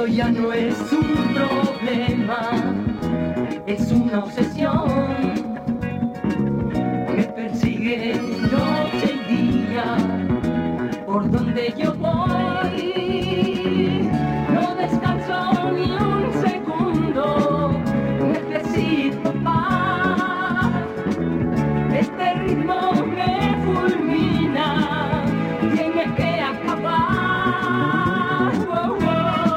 Pero ya no es un problema, es una obsesión. Me persigue noche y día, por donde yo voy. No descanso ni un segundo, necesito paz. Este ritmo me fulmina, tiene que acabar. Wow, wow.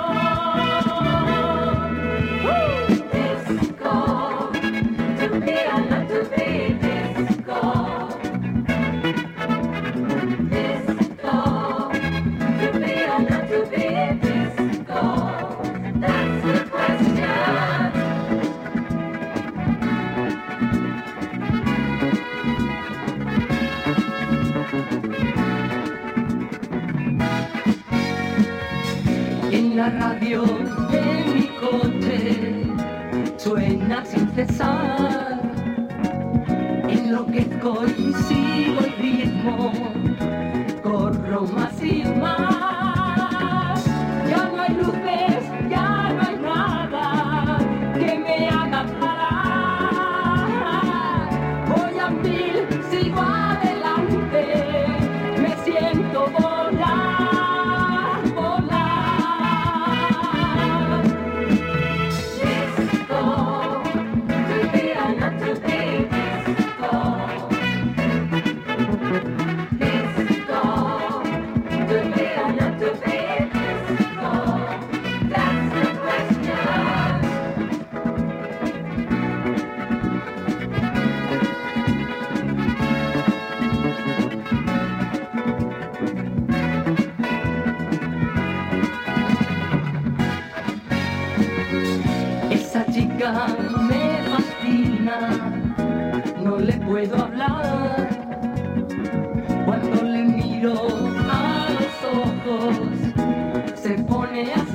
Disco, to be or not to be disco. Disco, to be or not to be disco. That's the question. En la radio de mi coche suena sin cesar. Enloquezco y sigo el ritmo, corro más y más. Ya no hay luces, ya no hay nada que me haga parar. Voy a mil, sigo adelante, me siento volar, volar. Disco, to be or not to be disco. Disco, to be or not to be disco. That's the question. Esa chica me fascina, no le puedo hablar. Cuando le miro a los ojos, se pone a